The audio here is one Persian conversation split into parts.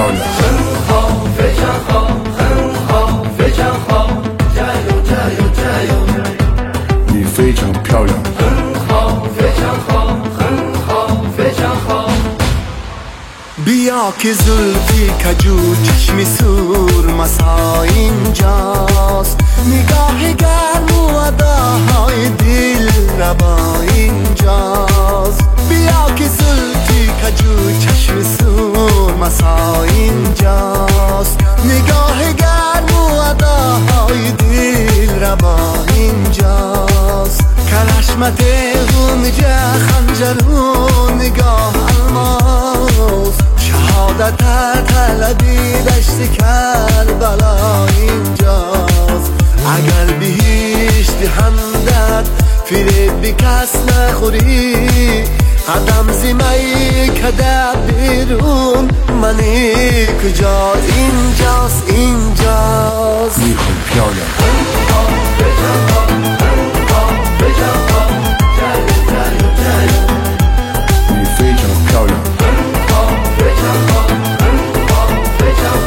漂亮， 很好，非常好，很好，非常好，加油加油加油！ 你非常漂亮， 很好，非常好，很好，非常好。 بیا که زلفی کجو چشمی سرمسا اینجاست، نگاه گرم و اداهای دل ربا اینجاست. بیا که زلفی کجو چشمی سرمسا اینجاست، نگاه گرم و اداهای دل ربا اینجاست. کرشمت اونجا خنجر و نگاه الماس، شهادت طلبی دشت کربلا اینجاست. اگر بهشت همدرد فریب به کس نخوری، قدم زیمایی کده بیرون منی کجا اینجاست اینجاست. 你很漂亮， 很好，非常好，很好，非常好，加油加油加油！ 你非常漂亮， 很好，非常好，很好，非常好。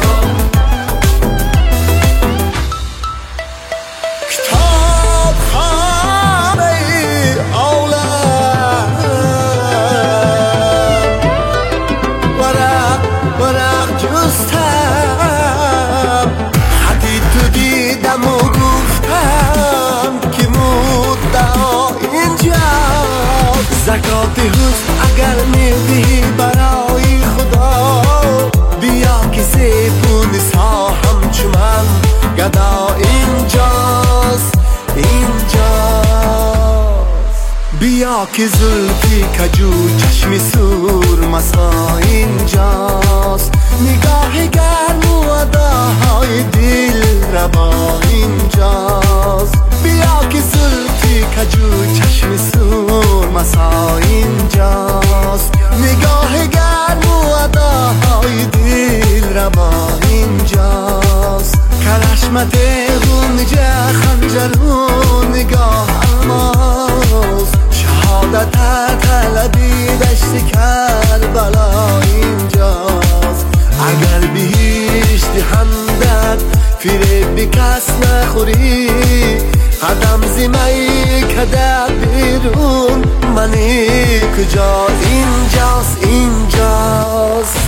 کتاب خانه عالم، ورق جستم، خطی تو دیدم و گفتم که مدعا اینجاست. زکات حسن اگر میدی برای خدا، بیا که زیبون سا همچو من گدا اینجاست اینجاست. بیا که زلفی کجو چشمی سرمسا اینجاست، نگاه گرم و اداهای دل ربا اینجاست. بیا که زلفی کجو چشمی سرمسا اینجاست، نگاه گرم و اداهای دل ربا اینجاست. کرشمت اونجا خنجر و نگاه الماس، شهادت طلبی دشت کربلا اینجاست. اگر بهشت همدرد فریب به کس نخوری، قدم زیمایی کده بیرون منی کجا اینجاست اینجاست.